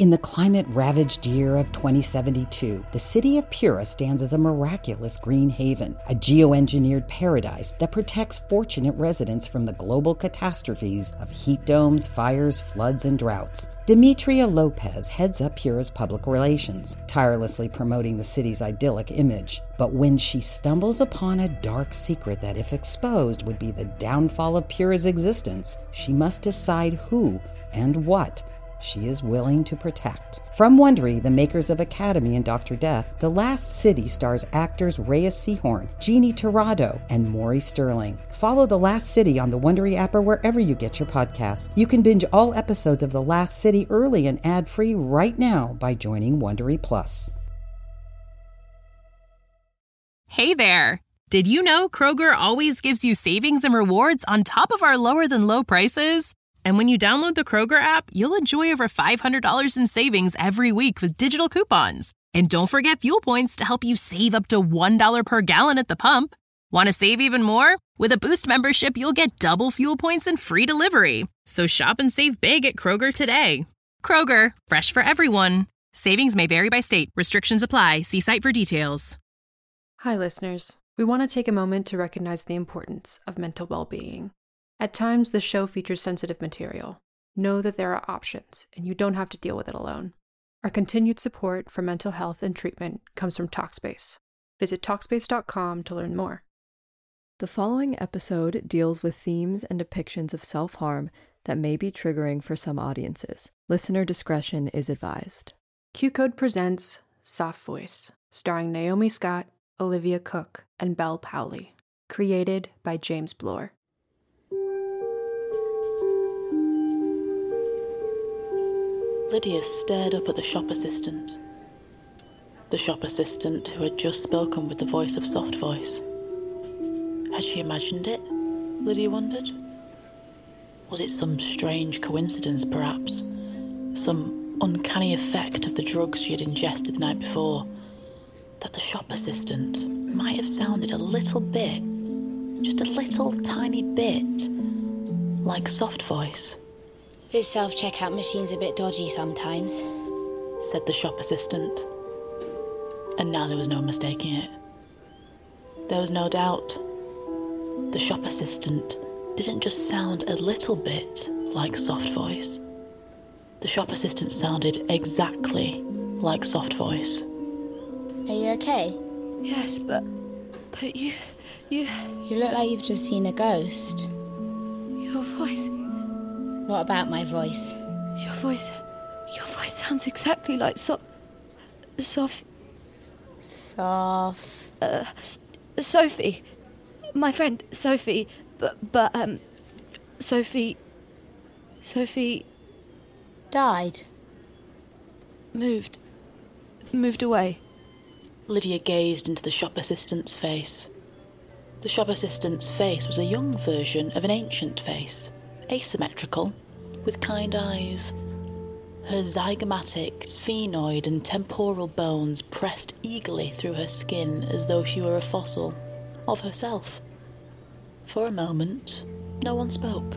In the climate-ravaged year of 2072, the city of Pura stands as a miraculous green haven, a geoengineered paradise that protects fortunate residents from the global catastrophes of heat domes, fires, floods, and droughts. Demetria Lopez heads up Pura's public relations, tirelessly promoting the city's idyllic image. But when she stumbles upon a dark secret that, if exposed, would be the downfall of Pura's existence, she must decide who and what she is willing to protect. From Wondery, the makers of Academy and Dr. Death, The Last City stars actors Reyes Sehorn, Jeannie Torrado, and Maury Sterling. Follow The Last City on the Wondery app or wherever you get your podcasts. You can binge all episodes of The Last City early and ad-free right now by joining Wondery Plus. Hey there! Did you know Kroger always gives you savings and rewards on top of our lower-than-low prices? And when you download the Kroger app, you'll enjoy over $500 in savings every week with digital coupons. And don't forget fuel points to help you save up to $1 per gallon at the pump. Want to save even more? With a Boost membership, you'll get double fuel points and free delivery. So shop and save big at Kroger today. Kroger, fresh for everyone. Savings may vary by state. Restrictions apply. See site for details. Hi, listeners. We want to take a moment to recognize the importance of mental well-being. At times, the show features sensitive material. Know that there are options, and you don't have to deal with it alone. Our continued support for mental health and treatment comes from Talkspace. Visit Talkspace.com to learn more. The following episode deals with themes and depictions of self-harm that may be triggering for some audiences. Listener discretion is advised. Q-Code presents Soft Voice, starring Naomi Scott, Olivia Cook, and Belle Powley. Created by James Bloor. Lydia stared up at the shop assistant. The shop assistant who had just spoken with the voice of Soft Voice. Had she imagined it? Lydia wondered. Was it some strange coincidence, perhaps? Some uncanny effect of the drugs she had ingested the night before? That the shop assistant might have sounded a little bit, just a little tiny bit, like Soft Voice. This self-checkout machine's a bit dodgy sometimes, said the shop assistant. And now there was no mistaking it. There was no doubt. The shop assistant didn't just sound a little bit like Soft Voice. The shop assistant sounded exactly like Soft Voice. Are you okay? Yes, but you... You look like you've just seen a ghost. Your voice... What about my voice? Your voice sounds exactly like Sophie. My friend Sophie, but Sophie died. Moved away. Lydia gazed into the shop assistant's face. The shop assistant's face was a young version of an ancient face. Asymmetrical, with kind eyes. Her zygomatic, sphenoid and temporal bones pressed eagerly through her skin as though she were a fossil of herself. For a moment, no one spoke.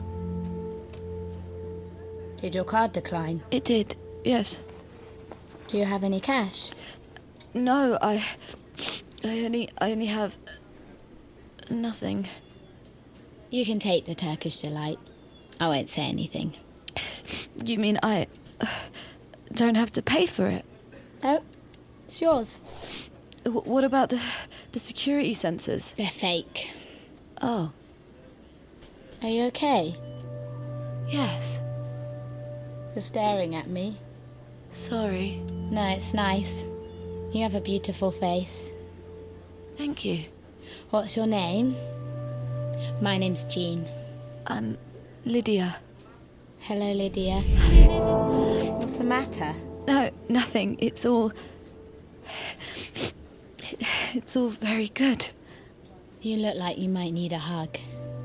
Did your card decline? It did, yes. Do you have any cash? No, I only have nothing. You can take the Turkish Delight. I won't say anything. You mean I don't have to pay for it? No, it's yours. What about the security sensors? They're fake. Oh. Are you okay? Yes. You're staring at me. Sorry. No, it's nice. You have a beautiful face. Thank you. What's your name? My name's Jean. Lydia. Hello, Lydia. What's the matter? No, nothing. It's all very good. You look like you might need a hug.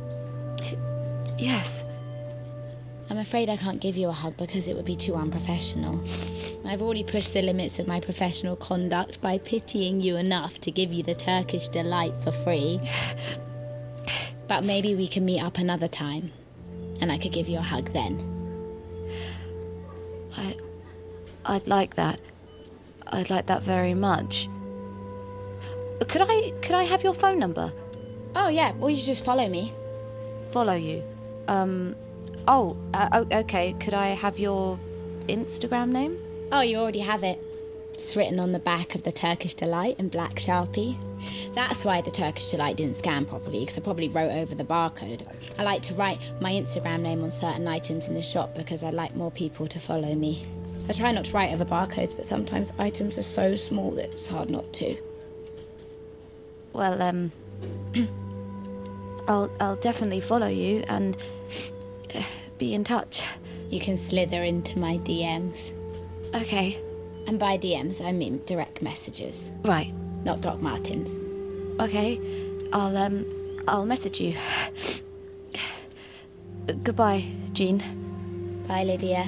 Yes. I'm afraid I can't give you a hug because it would be too unprofessional. I've already pushed the limits of my professional conduct by pitying you enough to give you the Turkish Delight for free. But maybe we can meet up another time, and I could give you a hug then. I'd like that. I'd like that very much. Could I have your phone number? Oh, yeah, or you just follow me. Follow you? Okay. Could I have your Instagram name? Oh, you already have it. It's written on the back of the Turkish Delight in black Sharpie. That's why the Turkish Delight didn't scan properly, because I probably wrote over the barcode. I like to write my Instagram name on certain items in the shop because I like more people to follow me. I try not to write over barcodes, but sometimes items are so small that it's hard not to. Well, I'll definitely follow you and be in touch. You can slither into my DMs. Okay. And by DMs, I mean direct messages. Right. Not Doc Martens. Okay. I'll message you. Goodbye, Jean. Bye, Lydia.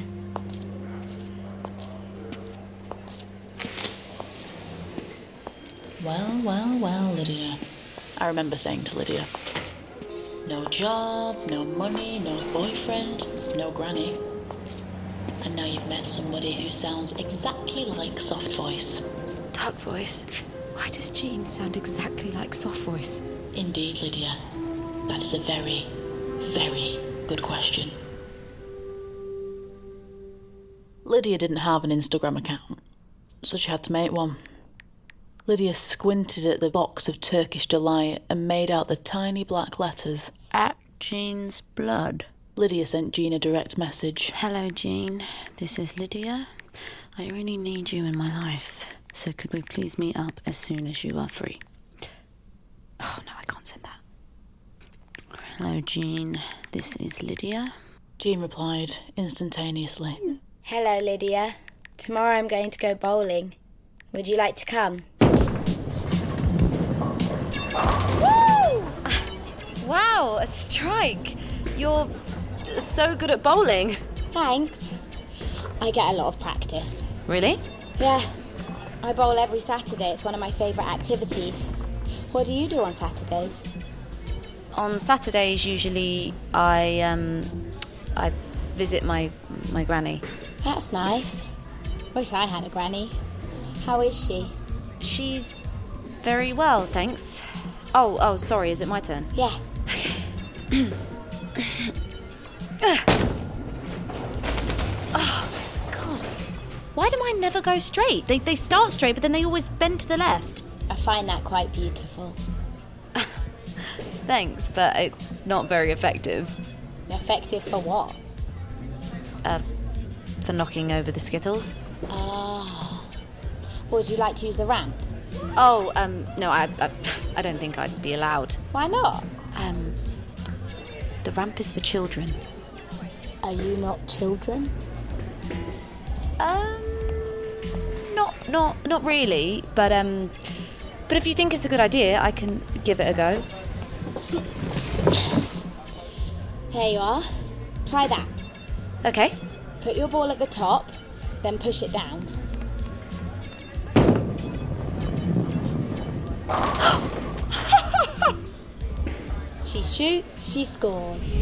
Well, Lydia. I remember saying to Lydia, no job, no money, no boyfriend, no granny. And now you've met somebody who sounds exactly like Soft Voice. Dark Voice? Why does Jean sound exactly like Soft Voice? Indeed, Lydia. That is a very, very good question. Lydia didn't have an Instagram account, so she had to make one. Lydia squinted at the box of Turkish Delight and made out the tiny black letters. At Jean's blood. Lydia sent Jean a direct message. Hello, Jean. This is Lydia. I really need you in my life, so could we please meet up as soon as you are free? Oh, no, I can't send that. Hello, Jean. This is Lydia. Jean replied instantaneously. Hello, Lydia. Tomorrow I'm going to go bowling. Would you like to come? Woo! Wow, a strike. You're so good at bowling. Thanks. I get a lot of practice. Really? Yeah. I bowl every Saturday. It's one of my favourite activities. What do you do on Saturdays? On Saturdays, usually, I visit my granny. That's nice. Wish I had a granny. How is she? She's very well, thanks. Oh, sorry, is it my turn? Yeah. Oh, God. Why do mine never go straight? They start straight, but then they always bend to the left. I find that quite beautiful. Thanks, but it's not very effective. Effective for what? For knocking over the skittles. Ah. Would you like to use the ramp? Oh, no, I don't think I'd be allowed. Why not? The ramp is for children. Are you not children? Not really, but if you think it's a good idea, I can give it a go. Here you are. Try that. Okay. Put your ball at the top, then push it down. She shoots, she scores.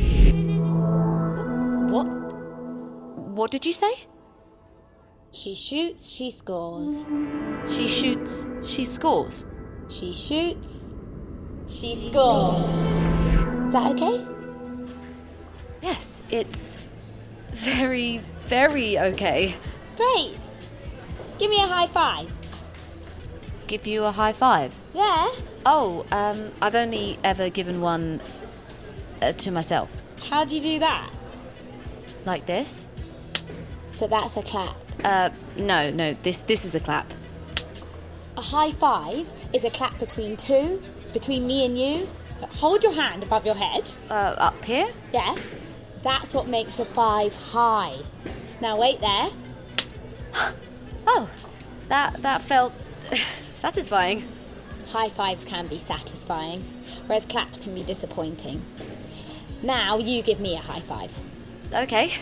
What did you say? She shoots, she scores. She shoots, she scores. She shoots, she scores. Is that okay? Yes, it's very, very okay. Great. Give me a high five. Give you a high five? Yeah. Oh, I've only ever given one to myself. How do you do that? Like this? But that's a clap. No, this is a clap. A high five is a clap between two, between me and you. Hold your hand above your head. Up here? Yeah. That's what makes a five high. Now wait there. Oh, that felt satisfying. High fives can be satisfying, whereas claps can be disappointing. Now you give me a high five. Okay.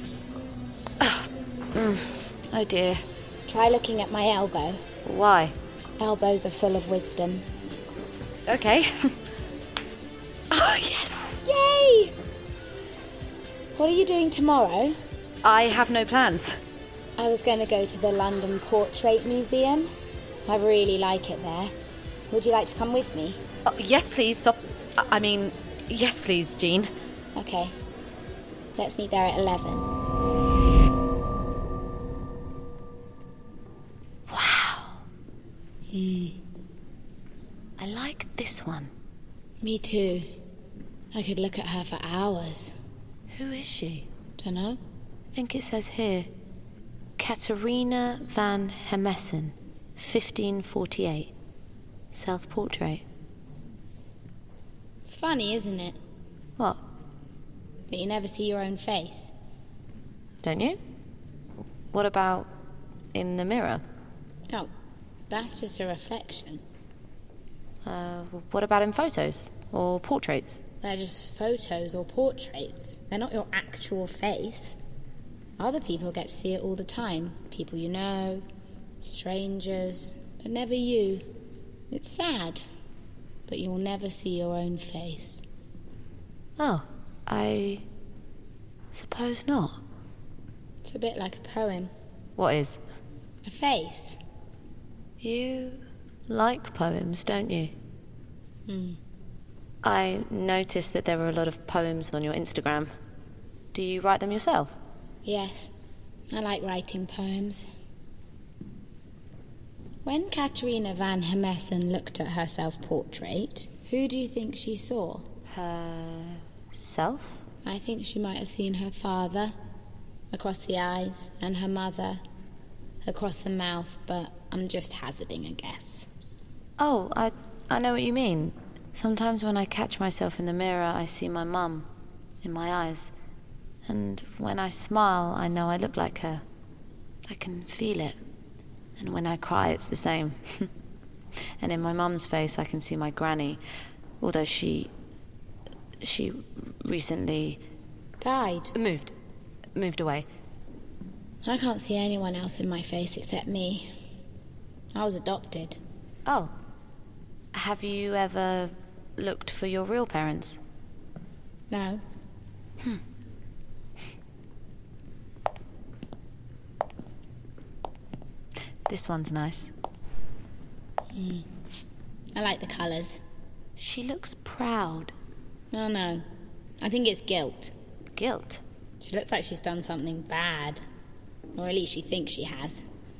Oh dear. Try looking at my elbow. Why? Elbows are full of wisdom. Okay. Oh, yes! Yay! What are you doing tomorrow? I have no plans. I was going to go to the London Portrait Museum. I really like it there. Would you like to come with me? Oh, yes, please. Yes, please, Jean. Okay. Let's meet there at 11. Wow. I like this one. Me too. I could look at her for hours. Who is she? Dunno. I think it says here, Catharina van Hemessen, 1548. Self-portrait. It's funny, isn't it? What? That you never see your own face. Don't you? What about in the mirror? Oh, that's just a reflection. What about in photos or portraits? They're just photos or portraits. They're not your actual face. Other people get to see it all the time. People you know, strangers, but never you. It's sad, but you'll never see your own face. Oh, I suppose not. It's a bit like a poem. What is? A face. You like poems, don't you? I noticed that there were a lot of poems on your Instagram. Do you write them yourself? Yes, I like writing poems. When Catharina van Hemessen looked at her self-portrait, who do you think she saw? Herself? I think she might have seen her father across the eyes and her mother across the mouth, but I'm just hazarding a guess. Oh, I know what you mean. Sometimes when I catch myself in the mirror, I see my mum in my eyes. And when I smile, I know I look like her. I can feel it. And when I cry, it's the same. And in my mum's face, I can see my granny. Although she recently... Died? Moved away. I can't see anyone else in my face except me. I was adopted. Oh. Have you ever looked for your real parents? No. This one's nice. I like the colours. She looks proud. Oh no. I think it's guilt. Guilt? She looks like she's done something bad. Or at least she thinks she has.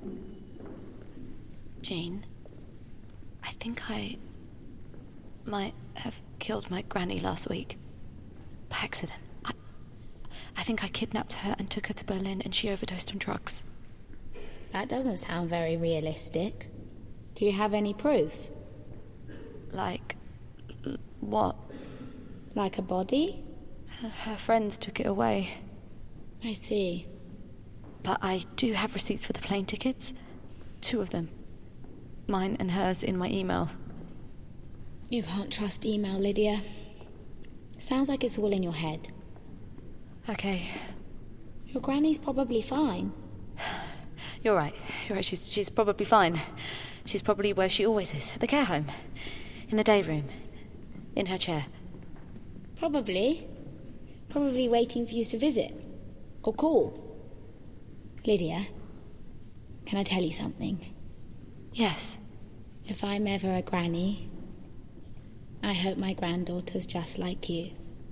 Jean, I think I might have killed my granny last week. By accident. I think I kidnapped her and took her to Berlin and she overdosed on drugs. That doesn't sound very realistic. Do you have any proof? Like... what? Like a body? Her friends took it away. I see. But I do have receipts for the plane tickets. 2 of them. Mine and hers in my email. You can't trust email, Lydia. Sounds like it's all in your head. Okay. Your granny's probably fine. You're right. She's probably fine. She's probably where she always is. At the care home. In the day room. In her chair. Probably. Probably waiting for you to visit. Or call. Lydia, can I tell you something? Yes. If I'm ever a granny, I hope my granddaughter's just like you.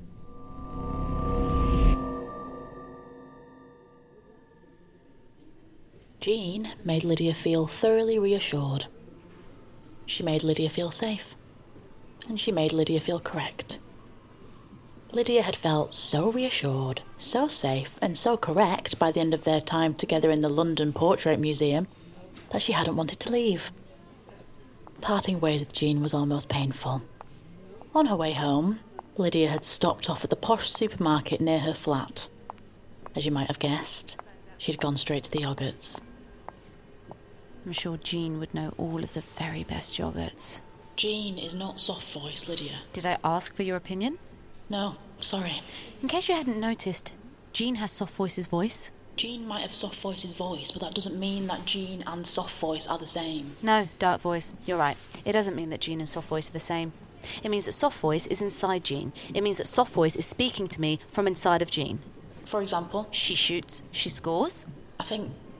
Jean made Lydia feel thoroughly reassured. She made Lydia feel safe. And she made Lydia feel correct. Lydia had felt so reassured, so safe, and so correct by the end of their time together in the London Portrait Museum that she hadn't wanted to leave. Parting ways with Jean was almost painful. On her way home, Lydia had stopped off at the posh supermarket near her flat. As you might have guessed, she'd gone straight to the yogurts. I'm sure Jean would know all of the very best yogurts. Jean is not soft voice, Lydia. Did I ask for your opinion? No, sorry. In case you hadn't noticed, Jean has Soft Voice's voice. Jean might have Soft Voice's voice, but that doesn't mean that Jean and Soft Voice are the same. No, Dark Voice, you're right. It doesn't mean that Jean and Soft Voice are the same. It means that Soft Voice is inside Jean. It means that Soft Voice is speaking to me from inside of Jean. For example? She shoots, she scores. I think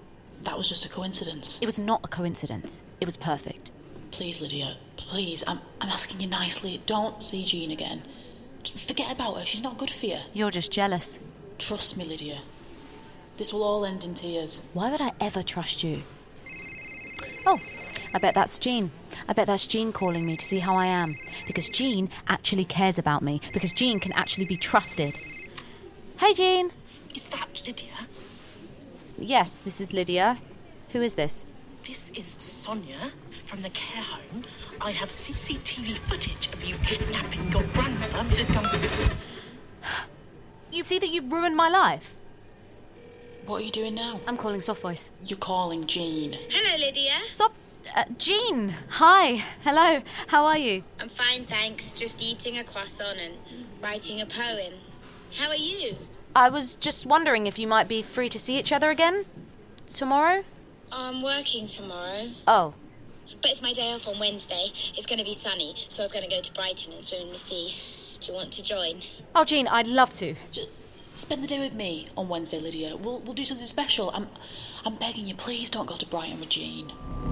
That was just a coincidence. It was not a coincidence. It was perfect. Please, Lydia, please, I'm asking you nicely. Don't see Jean again. Forget about her. She's not good for you. You're just jealous. Trust me, Lydia. This will all end in tears. Why would I ever trust you? Oh, I bet that's Jean. I bet that's Jean calling me to see how I am. Because Jean actually cares about me. Because Jean can actually be trusted. Hey, Jean. Is that Lydia? Yes, this is Lydia. Who is this? This is Sonia from the care home. I have CCTV footage of you kidnapping your grandmother, Mrs. Duncan. You see that you've ruined my life? What are you doing now? I'm calling Soft Voice. You're calling Jean. Hello, Lydia. Jean. Hi. Hello. How are you? I'm fine, thanks. Just eating a croissant and writing a poem. How are you? I was just wondering if you might be free to see each other again tomorrow? I'm working tomorrow. Oh. But it's my day off on Wednesday. It's going to be sunny, so I was going to go to Brighton and swim in the sea. Do you want to join? Oh, Jean, I'd love to. Just spend the day with me on Wednesday, Lydia. We'll do something special. I'm begging you, please don't go to Brighton with Jean.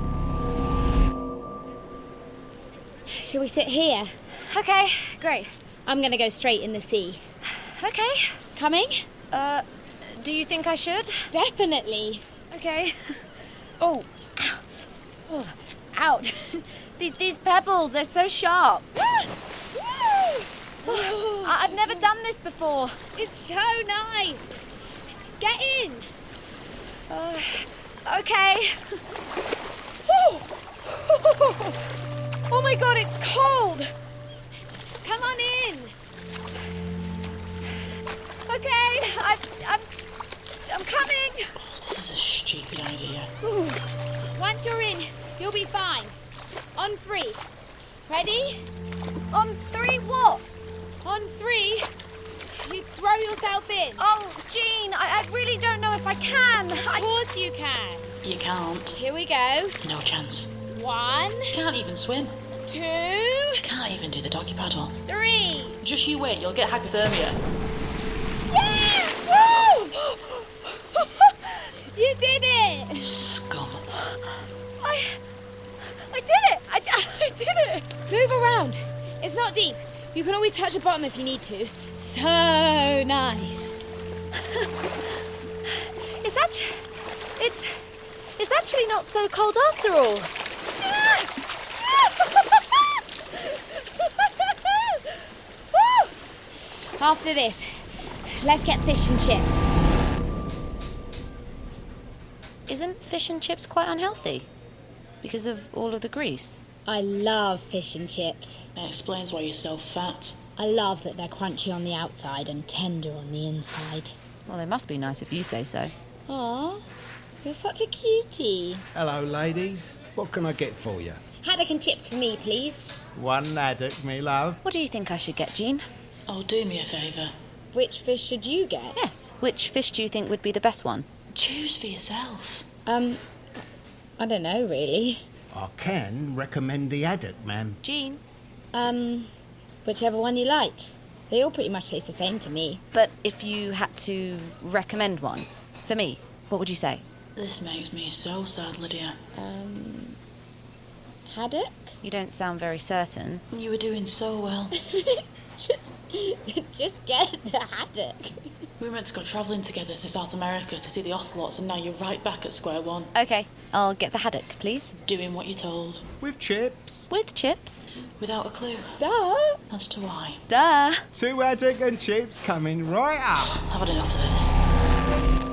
Shall we sit here? Okay, great. I'm going to go straight in the sea. Okay. Coming? Do you think I should? Definitely. Okay. Oh. Ouch. These pebbles, they're so sharp. I've never done this before. It's so nice. Get in. Okay. Oh my god, it's cold. Come on in. Okay, I'm coming. This is a stupid idea. Ooh. Once you're in, you'll be fine. On 3. Ready? On 3 what? On 3, you throw yourself in. Oh, Jean, I really don't know if I can. Of course you can. You can't. Here we go. No chance. 1. You can't even swim. 2. You can't even do the doggy paddle. 3. Just you wait, you'll get hypothermia. Yeah! Woo! You did it! Scum. I did it! I did it! Move around. It's not deep. You can always touch the bottom if you need to. So nice. It's actually not so cold after all. After this, let's get fish and chips. Isn't fish and chips quite unhealthy? Because of all of the grease? I love fish and chips. That explains why you're so fat. I love that they're crunchy on the outside and tender on the inside. Well, they must be nice if you say so. Aw, you're such a cutie. Hello, ladies. What can I get for you? Haddock and chips for me, please. One haddock, me love. What do you think I should get, Jean? Oh, do me a favour. Which fish should you get? Yes. Which fish do you think would be the best one? Choose for yourself. I don't know, really. I can recommend the haddock, ma'am. Jean? Whichever one you like. They all pretty much taste the same to me. But if you had to recommend one, for me, what would you say? This makes me so sad, Lydia. Haddock? You don't sound very certain. You were doing so well. Just get the haddock. We were meant to go travelling together to South America to see the ocelots, and now you're right back at square one. Okay, I'll get the haddock, please. Doing what you're told. With chips. With chips? Without a clue. Duh. As to why. Duh. 2 haddock and chips coming right up. I've had enough of this.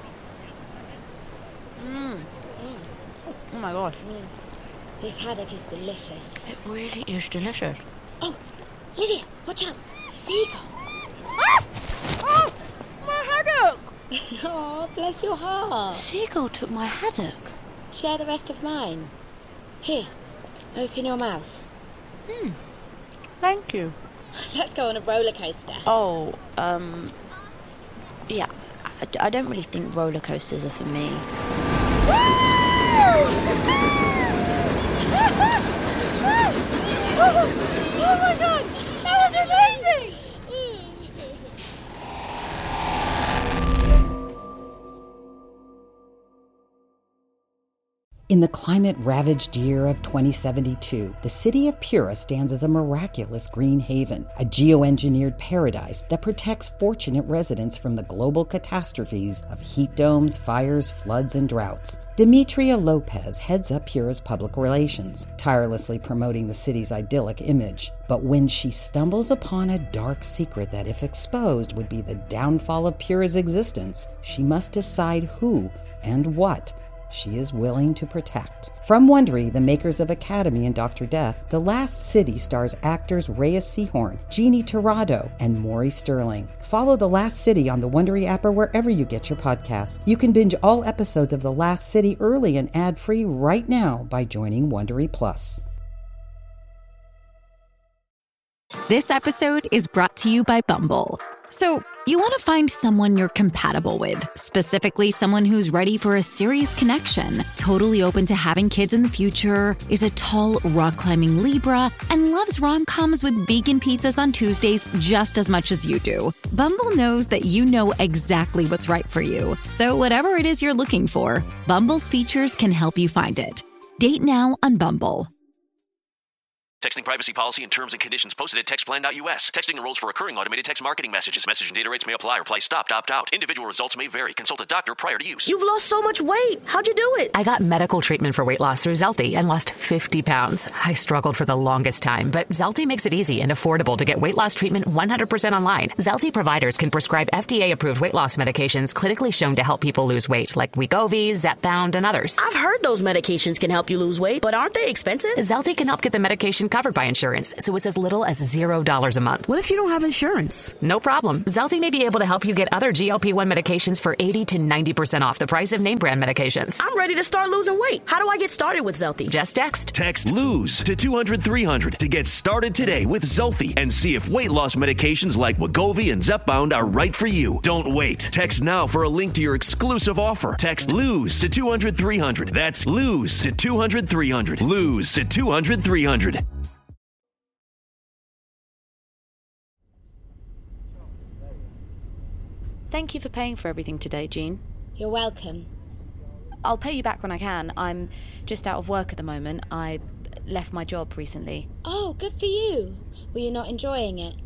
Oh my gosh. This haddock is delicious. It really is delicious. Oh, Lydia, watch out. The seagull. Ah! Oh, my haddock! Oh, bless your heart. Seagull took my haddock. Share the rest of mine. Here, open your mouth. Thank you. Let's go on a roller coaster. Oh, yeah. I don't really think roller coasters are for me. Oh my god, that was amazing! In the climate-ravaged year of 2072, the city of Pura stands as a miraculous green haven, a geoengineered paradise that protects fortunate residents from the global catastrophes of heat domes, fires, floods, and droughts. Demetria Lopez heads up Pura's public relations, tirelessly promoting the city's idyllic image. But when she stumbles upon a dark secret that, if exposed, would be the downfall of Pura's existence, she must decide who and what she is willing to protect. From Wondery, the makers of Academy and Dr. Death, The Last City stars actors Reyes Sehorn, Jeannie Torrado, and Maury Sterling. Follow The Last City on the Wondery app or wherever you get your podcasts. You can binge all episodes of The Last City early and ad-free right now by joining Wondery Plus. This episode is brought to you by Bumble. So, you want to find someone you're compatible with, specifically someone who's ready for a serious connection, totally open to having kids in the future, is a tall, rock-climbing Libra, and loves rom-coms with vegan pizzas on Tuesdays just as much as you do. Bumble knows that you know exactly what's right for you. So whatever it is you're looking for, Bumble's features can help you find it. Date now on Bumble. Texting privacy policy and terms and conditions posted at textplan.us. Texting enrolls for recurring automated text marketing messages. Message and data rates may apply. Reply stop, opt out. Individual results may vary. Consult a doctor prior to use. You've lost so much weight. How'd you do it? I got medical treatment for weight loss through Zelty and lost 50 pounds. I struggled for the longest time, but Zelty makes it easy and affordable to get weight loss treatment 100% online. Zelty providers can prescribe FDA-approved weight loss medications clinically shown to help people lose weight, like Wegovy, Zepbound, and others. I've heard those medications can help you lose weight, but aren't they expensive? Zelty can help get the medication covered by insurance, so it's as little as $0 a month. What if you don't have insurance? No problem. Zelty may be able to help you get other GLP-1 medications for 80 to 90% off the price of name brand medications. I'm ready to start losing weight. How do I get started with Zelty? Just text. Text LOSE to 200-300 to get started today with Zelty and see if weight loss medications like Wegovy and Zepbound are right for you. Don't wait. Text now for a link to your exclusive offer. Text LOSE to 200-300. That's LOSE to 200-300. LOSE to 200-300. Thank you for paying for everything today, Jean. You're welcome. I'll pay you back when I can. I'm just out of work at the moment. I left my job recently. Oh, good for you. Were you not enjoying it?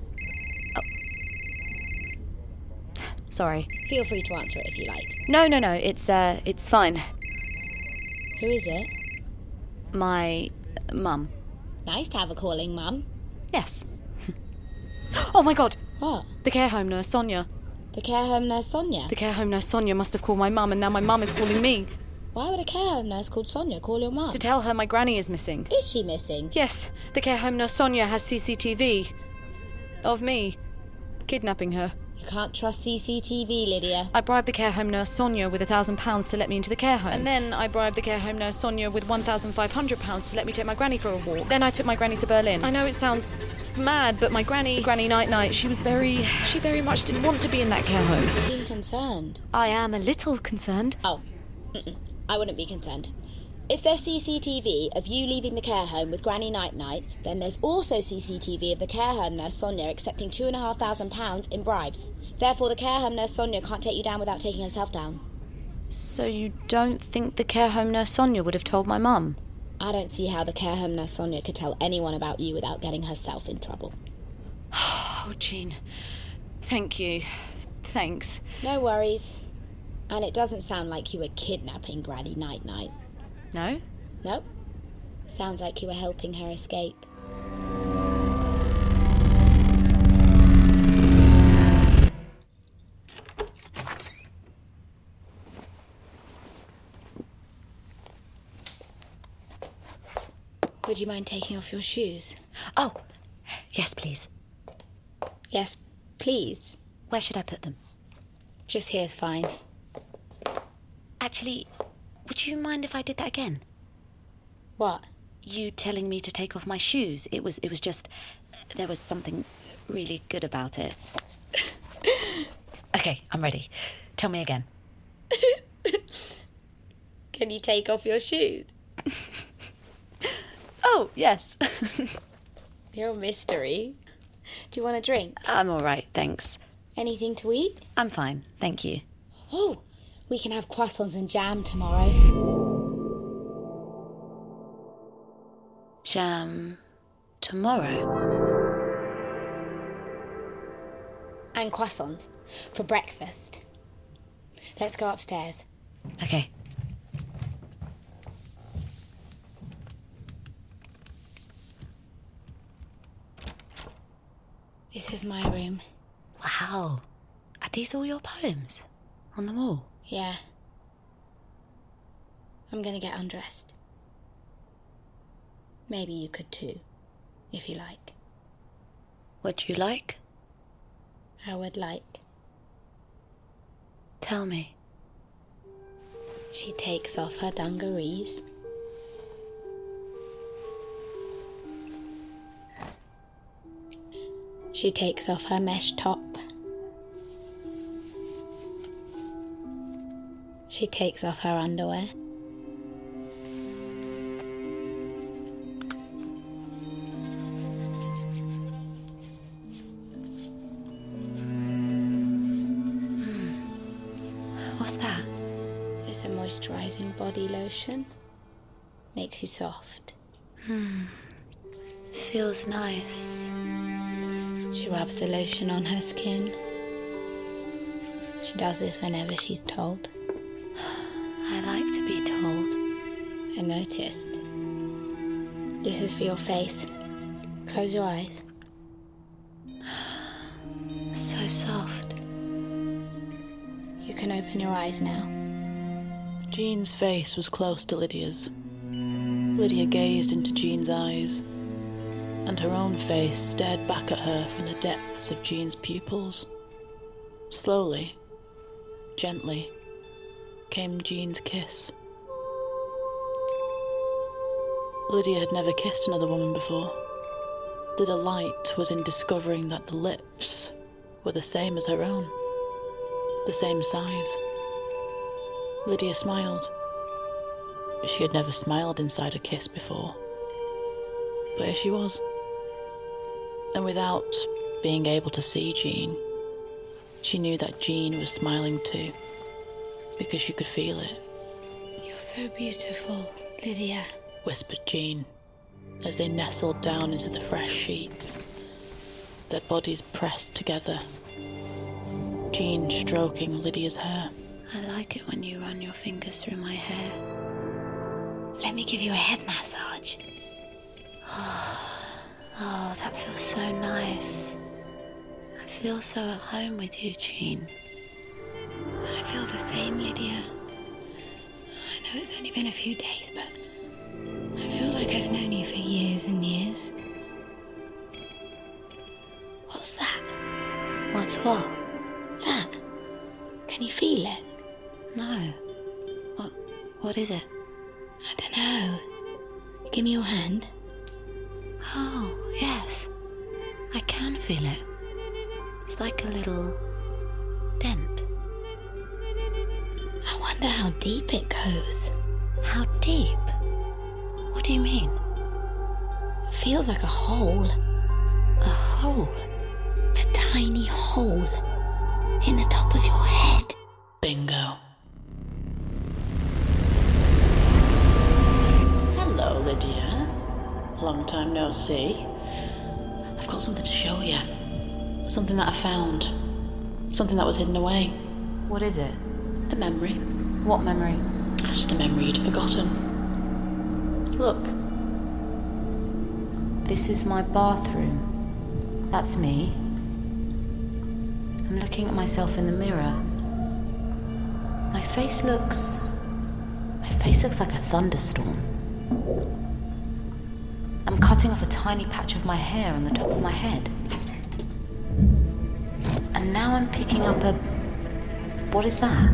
Oh. Sorry. Feel free to answer it if you like. No, it's fine. Who is it? My mum. Nice to have a calling mum. Yes. Oh my God. What? The care home nurse, Sonia. The care home nurse Sonia? The care home nurse Sonia must have called my mum, and now my mum is calling me. Why would a care home nurse called Sonia call your mum? To tell her my granny is missing. Is she missing? Yes. The care home nurse Sonia has CCTV of me kidnapping her. You can't trust CCTV, Lydia. I bribed the care home nurse Sonia with £1,000 to let me into the care home. And then I bribed the care home nurse Sonia with £1,500 to let me take my granny for a walk. Then I took my granny to Berlin. I know it sounds mad, but my Granny Night, she very much didn't want to be in that care home. You seem concerned. I am a little concerned. Oh, I wouldn't be concerned. If there's CCTV of you leaving the care home with Granny Night, then there's also CCTV of the care home nurse Sonia accepting £2,500 in bribes. Therefore, the care home nurse Sonia can't take you down without taking herself down. So you don't think the care home nurse Sonia would have told my mum? I don't see how the care home nurse Sonia could tell anyone about you without getting herself in trouble. Oh, Jean. Thank you. Thanks. No worries. And it doesn't sound like you were kidnapping Granny Night. No? Nope. Sounds like you were helping her escape. Would you mind taking off your shoes? Oh, yes, please. Yes, please. Where should I put them? Just here's fine. Actually, would you mind if I did that again? What? You telling me to take off my shoes. It was just... There was something really good about it. Okay, I'm ready. Tell me again. Can you take off your shoes? Oh, yes. You're a mystery. Do you want a drink? I'm all right, thanks. Anything to eat? I'm fine, thank you. Oh, we can have croissants and jam tomorrow. Jam tomorrow? And croissants for breakfast. Let's go upstairs. Okay. This is my room. Wow. Are these all your poems? On the wall? Yeah. I'm gonna get undressed. Maybe you could too, if you like. Would you like? I would like. Tell me. She takes off her dungarees. She takes off her mesh top. She takes off her underwear. What's that? It's a moisturising body lotion. Makes you soft. Feels nice. She rubs the lotion on her skin. She does this whenever she's told. I like to be told. I noticed. This is for your face. Close your eyes. So soft. You can open your eyes now. Jean's face was close to Lydia's. Lydia gazed into Jean's eyes, and her own face stared back at her from the depths of Jean's pupils. Slowly, gently, came Jean's kiss. Lydia had never kissed another woman before. The delight was in discovering that the lips were the same as her own, the same size. Lydia smiled. She had never smiled inside a kiss before. But here she was. And without being able to see Jean, she knew that Jean was smiling too, because she could feel it. You're so beautiful, Lydia, whispered Jean, as they nestled down into the fresh sheets, their bodies pressed together. Jean stroking Lydia's hair. I like it when you run your fingers through my hair. Let me give you a head massage. Oh, that feels so nice. I feel so at home with you, Jean. I feel the same, Lydia. I know it's only been a few days, but I feel like I've known you for years and years. What's that? What's what? That. Can you feel it? No. What is it? I don't know. Give me your hand. Oh, yes. I can feel it. It's like a little dent. I wonder how deep it goes. How deep? What do you mean? It feels like a hole. A hole? A tiny hole in the top of your head. Bingo. Hello, Lydia. Long time no see. I've got something to show you. Something that I found. Something that was hidden away. What is it? A memory. What memory? Just a memory you'd forgotten. Look. This is my bathroom. That's me. I'm looking at myself in the mirror. My face looks like a thunderstorm. I'm cutting off a tiny patch of my hair on the top of my head. And now I'm picking up a... What is that?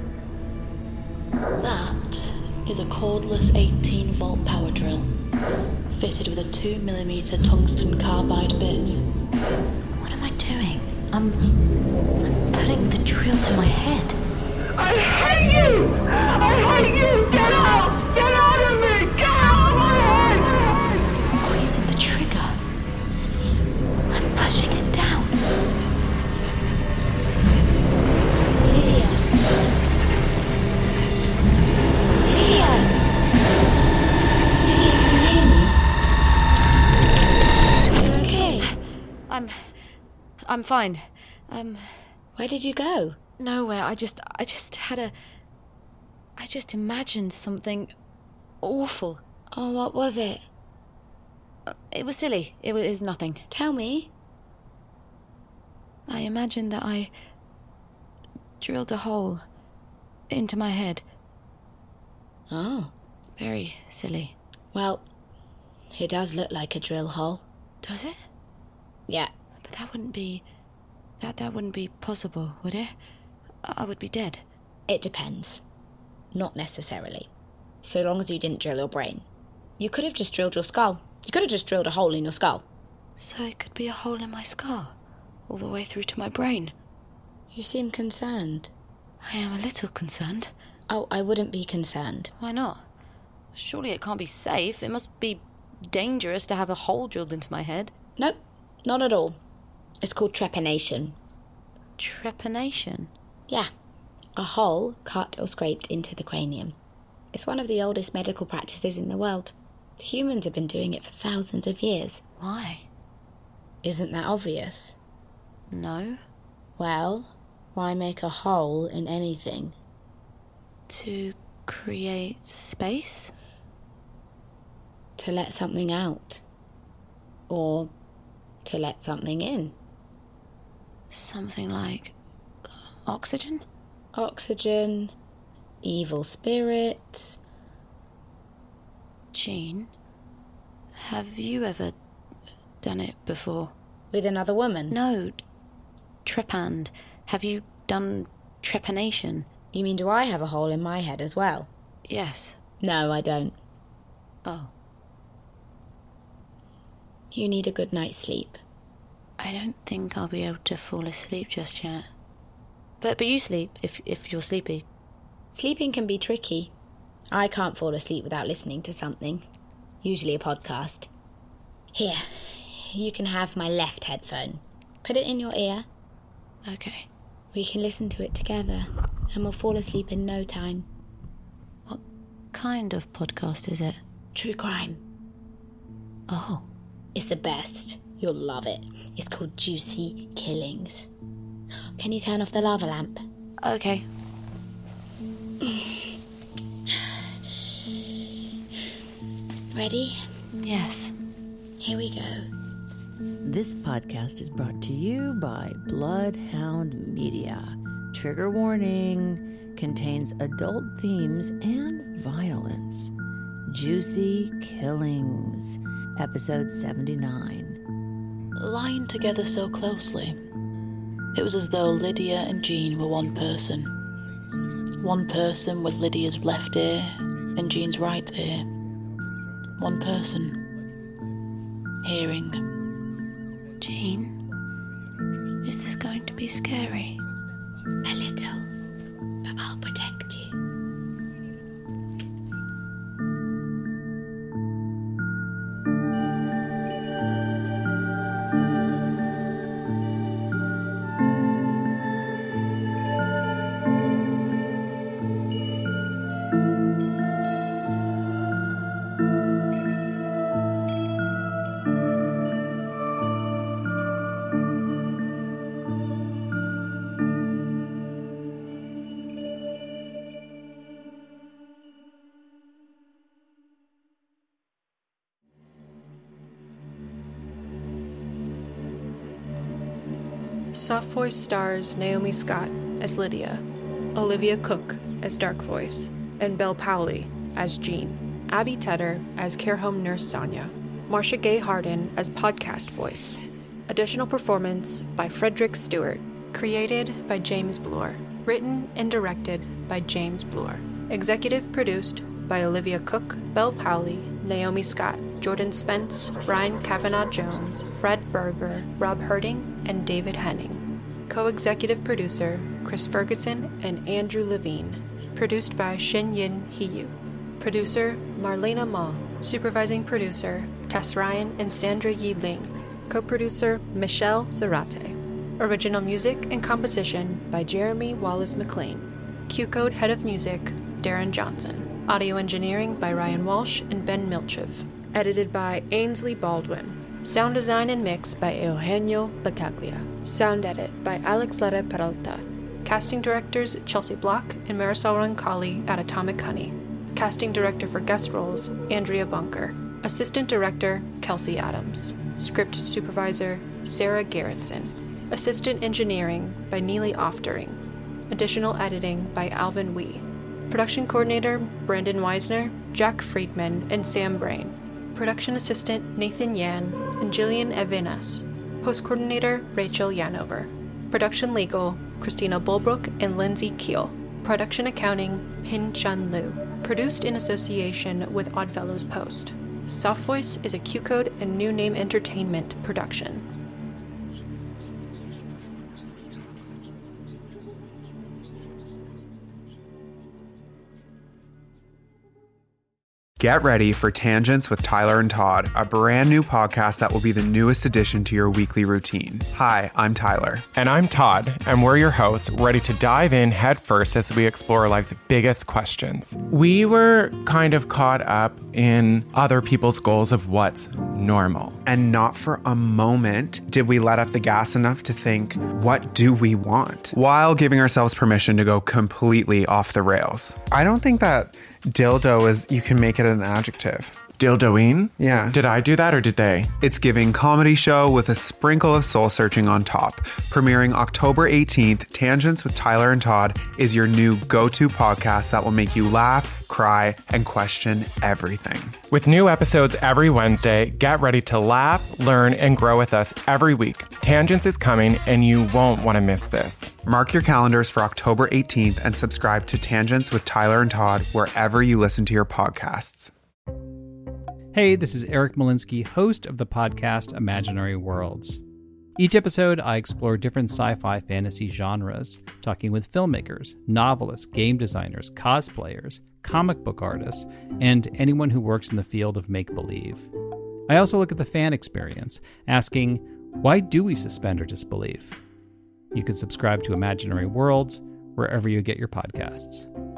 That is a cordless 18-volt power drill, fitted with a 2mm tungsten carbide bit. What am I doing? I'm putting the drill to my head. I hate you! I hate you! Get out! Get out of me! Get out of my head! Squeezing the trigger. I'm pushing it down. Lydia! Lydia! Lydia, can you hear me? I'm fine. Where did you go? Nowhere. I just imagined something awful. Oh, what was it? It was silly. It was nothing. Tell me. I imagined that I drilled a hole into my head. Oh. Very silly. Well, it does look like a drill hole. Does it? Yeah. But that wouldn't be possible, would it? I would be dead. It depends. Not necessarily. So long as you didn't drill your brain. You could have just drilled your skull. You could have just drilled a hole in your skull. So it could be a hole in my skull, all the way through to my brain. You seem concerned. I am a little concerned. Oh, I wouldn't be concerned. Why not? Surely it can't be safe. It must be dangerous to have a hole drilled into my head. Nope, not at all. It's called trepanation. Trepanation? Yeah. A hole cut or scraped into the cranium. It's one of the oldest medical practices in the world. Humans have been doing it for thousands of years. Why? Isn't that obvious? No. Well, why make a hole in anything? To create space? To let something out. Or to let something in. Something like oxygen? Oxygen, evil spirits. Jean, have you ever done it before? With another woman? No, trepanned. Have you done trepanation? You mean, do I have a hole in my head as well? Yes. No, I don't. Oh. You need a good night's sleep. I don't think I'll be able to fall asleep just yet. But you sleep, if you're sleepy. Sleeping can be tricky. I can't fall asleep without listening to something. Usually a podcast. Here, you can have my left headphone. Put it in your ear. Okay. We can listen to it together, and we'll fall asleep in no time. What kind of podcast is it? True crime. Oh. It's the best. You'll love it. It's called Juicy Killings. Can you turn off the lava lamp? Okay. Ready? Yes. Here we go. This podcast is brought to you by Bloodhound Media. Trigger warning, contains adult themes and violence. Juicy Killings, episode 79. Lying together so closely, it was as though Lydia and Jean were one person. One person with Lydia's left ear and Jean's right ear. One person. Hearing. Jean, is this going to be scary? A little, but I'll protect you. Soft Voice stars Naomi Scott as Lydia, Olivia Cook as Dark Voice, and Belle Powley as Jean, Abby Tedder as care home nurse Sonia, Marcia Gay Harden as podcast voice. Additional performance by Frederick Stewart, created by James Bloor, written and directed by James Bloor. Executive produced by Olivia Cook, Belle Powley, Naomi Scott, Jordan Spence, Ryan Kavanaugh-Jones, Fred Berger, Rob Herding, and David Henning. Co-executive producer Chris Ferguson and Andrew Levine. Produced by Shin Yin Hiyu. Producer Marlena Ma. Supervising producer Tess Ryan and Sandra Yi Ling. Co-producer Michelle Zarate. Original music and composition by Jeremy Wallace McLean. Q-Code Head of Music Darren Johnson. Audio engineering by Ryan Walsh and Ben Milchev. Edited by Ainsley Baldwin. Sound design and mix by Eugenio Battaglia. Sound edit by Alex Lara Peralta. Casting directors Chelsea Block and Marisol Roncalli at Atomic Honey. Casting director for guest roles, Andrea Bunker. Assistant director, Kelsey Adams. Script supervisor, Sarah Gerritsen. Assistant engineering by Neely Oftering. Additional editing by Alvin Wee. Production coordinator, Brandon Weisner, Jack Friedman, and Sam Brain. Production assistant, Nathan Yan, and Jillian Evenas. Post coordinator, Rachel Yanover. Production legal, Christina Bulbrook and Lindsay Keel. Production accounting, Pin Chun Liu. Produced in association with Oddfellows Post. Soft Voice is a Q-Code and New Name Entertainment production. Get ready for Tangents with Tyler and Todd, a brand new podcast that will be the newest addition to your weekly routine. Hi, I'm Tyler. And I'm Todd, and we're your hosts, ready to dive in headfirst as we explore life's biggest questions. We were kind of caught up in other people's goals of what's normal. And not for a moment did we let up the gas enough to think, what do we want? While giving ourselves permission to go completely off the rails. I don't think that dildo is, you can make it an adjective. Dildoing? Yeah. Did I do that or did they? It's giving comedy show with a sprinkle of soul searching on top. Premiering October 18th, Tangents with Tyler and Todd is your new go-to podcast that will make you laugh, cry, and question everything. With new episodes every Wednesday, get ready to laugh, learn, and grow with us every week. Tangents is coming, and you won't want to miss this. Mark your calendars for October 18th and subscribe to Tangents with Tyler and Todd wherever you listen to your podcasts. Hey, this is Eric Malinsky, host of the podcast Imaginary Worlds. Each episode, I explore different sci-fi fantasy genres, talking with filmmakers, novelists, game designers, cosplayers, comic book artists, and anyone who works in the field of make-believe. I also look at the fan experience, asking, why do we suspend our disbelief? You can subscribe to Imaginary Worlds wherever you get your podcasts.